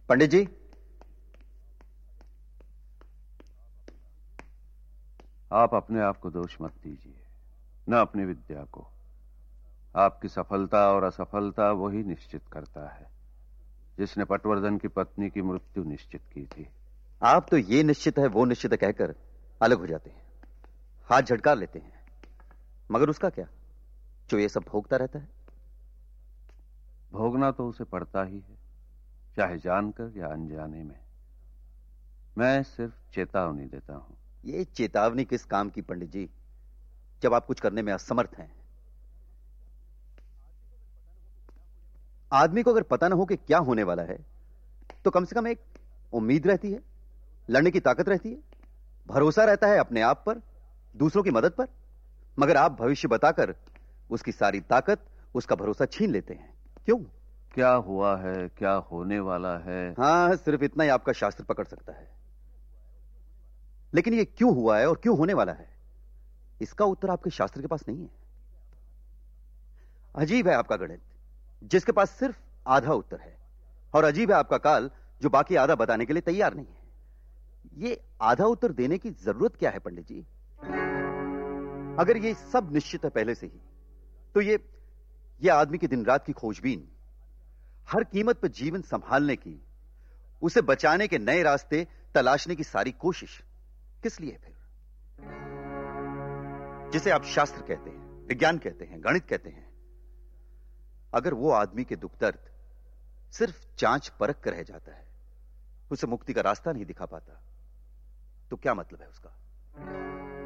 पंडित जी, आप अपने आप को दोष मत दीजिए, न अपनी विद्या को। आपकी सफलता और असफलता वही निश्चित करता है जिसने पटवर्धन की पत्नी की मृत्यु निश्चित की थी। आप तो ये निश्चित है वो निश्चित है कहकर अलग हो जाते हैं, हाथ झटकार लेते हैं, मगर उसका क्या जो ये सब भोगता रहता है? भोगना तो उसे पड़ता ही है, चाहे जानकर या अनजाने में। मैं सिर्फ चेतावनी देता हूं। ये चेतावनी किस काम की पंडित जी, जब आप कुछ करने में असमर्थ हैं? आदमी को अगर पता ना हो कि क्या होने वाला है तो कम से कम एक उम्मीद रहती है, लड़ने की ताकत रहती है, भरोसा रहता है अपने आप पर, दूसरों की मदद पर। मगर आप भविष्य बताकर उसकी सारी ताकत, उसका भरोसा छीन लेते हैं। क्यों? क्या हुआ है, क्या होने वाला है? हां, सिर्फ इतना ही आपका शास्त्र पकड़ सकता है, लेकिन ये क्यों हुआ है और क्यों होने वाला है, इसका उत्तर आपके शास्त्र के पास नहीं है। अजीब है आपका गणित, जिसके पास सिर्फ आधा उत्तर है, और अजीब है आपका काल, जो बाकी आधा बताने के लिए तैयार नहीं है। ये आधा उत्तर देने की जरूरत क्या है पंडित जी? अगर ये सब निश्चित है पहले से ही, तो ये आदमी की दिन रात की खोजबीन, हर कीमत पर जीवन संभालने की, उसे बचाने के नए रास्ते तलाशने की सारी कोशिश किस लिए फिर? जिसे आप शास्त्र कहते हैं, विज्ञान कहते हैं, गणित कहते हैं, अगर वो आदमी के दुख दर्द सिर्फ जांच परख कर रह जाता है, उसे मुक्ति का रास्ता नहीं दिखा पाता, तो क्या मतलब है उसका?